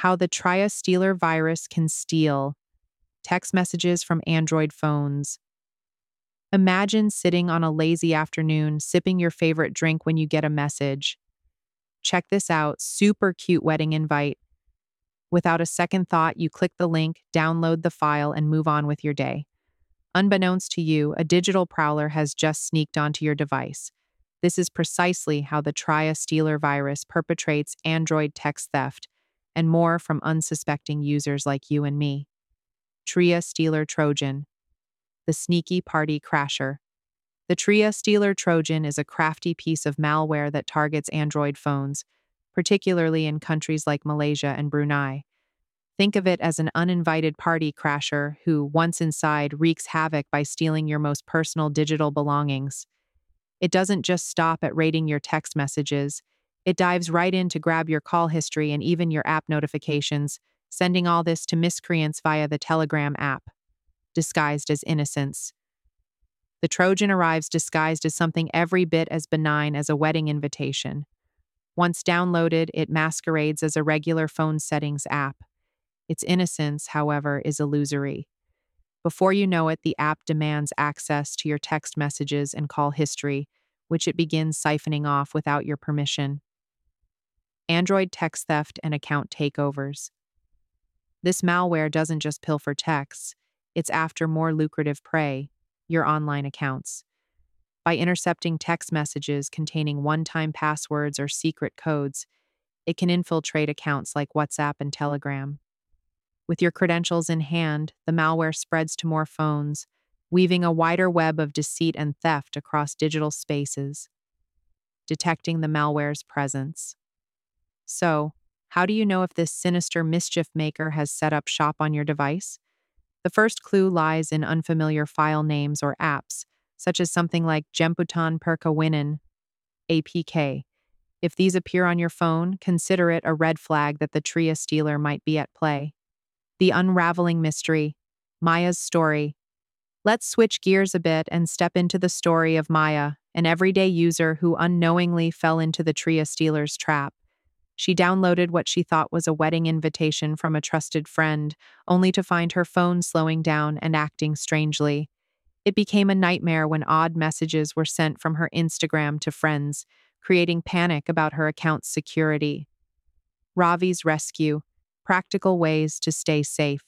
how the Triestealer virus can steal text messages from Android phones. Imagine sitting on a lazy afternoon, sipping your favorite drink when you get a message. Check this out, super cute wedding invite. Without a second thought, you click the link, download the file, and move on with your day. Unbeknownst to you, a digital prowler has just sneaked onto your device. This is precisely how the Triestealer virus perpetrates Android text theft, and more from unsuspecting users like you and me. Triestealer Trojan, the sneaky party crasher. The Triestealer Trojan is a crafty piece of malware that targets Android phones, particularly in countries like Malaysia and Brunei. Think of it as an uninvited party crasher who, once inside, wreaks havoc by stealing your most personal digital belongings. It doesn't just stop at raiding your text messages. It dives right in to grab your call history and even your app notifications, sending all this to miscreants via the Telegram app, disguised as innocence. The Trojan arrives disguised as something every bit as benign as a wedding invitation. Once downloaded, it masquerades as a regular phone settings app. Its innocence, however, is illusory. Before you know it, the app demands access to your text messages and call history, which it begins siphoning off without your permission. Android text theft and account takeovers. This malware doesn't just pilfer texts, it's after more lucrative prey, your online accounts. By intercepting text messages containing one-time passwords or secret codes, it can infiltrate accounts like WhatsApp and Telegram. With your credentials in hand, the malware spreads to more phones, weaving a wider web of deceit and theft across digital spaces. Detecting the malware's presence. So, how do you know if this sinister mischief maker has set up shop on your device? The first clue lies in unfamiliar file names or apps, such as something like Jemputan Perkawinan, APK. If these appear on your phone, consider it a red flag that the Triestealer might be at play. The unraveling mystery, Maya's story. Let's switch gears a bit and step into the story of Maya, an everyday user who unknowingly fell into the Triestealer's trap. She downloaded what she thought was a wedding invitation from a trusted friend, only to find her phone slowing down and acting strangely. It became a nightmare when odd messages were sent from her Instagram to friends, creating panic about her account's security. Ravi's rescue. Practical ways to stay safe.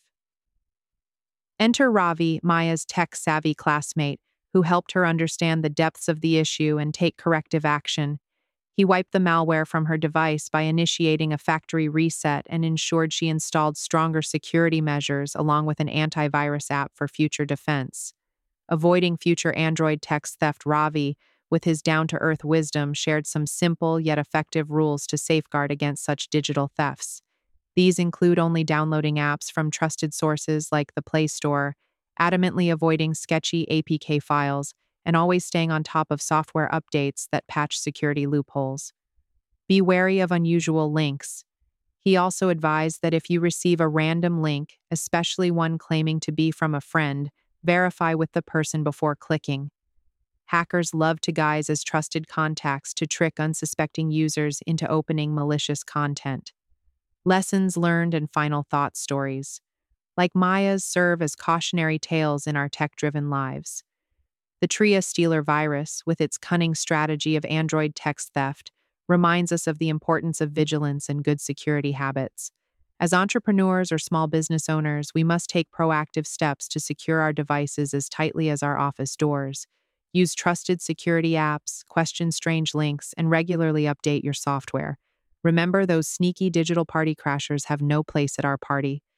Enter Ravi, Maya's tech-savvy classmate, who helped her understand the depths of the issue and take corrective action. He wiped the malware from her device by initiating a factory reset and ensured she installed stronger security measures along with an antivirus app for future defense. Avoiding future Android text theft, Ravi, with his down-to-earth wisdom, shared some simple yet effective rules to safeguard against such digital thefts. These include only downloading apps from trusted sources like the Play Store, adamantly avoiding sketchy APK files, and always staying on top of software updates that patch security loopholes. Be wary of unusual links. He also advised that if you receive a random link, especially one claiming to be from a friend, verify with the person before clicking. Hackers love to guise as trusted contacts to trick unsuspecting users into opening malicious content. Lessons learned and final thought stories, like Maya's, serve as cautionary tales in our tech-driven lives. The Triestealer virus, with its cunning strategy of Android text theft, reminds us of the importance of vigilance and good security habits. As entrepreneurs or small business owners, we must take proactive steps to secure our devices as tightly as our office doors. Use trusted security apps, question strange links, and regularly update your software. Remember, those sneaky digital party crashers have no place at our party.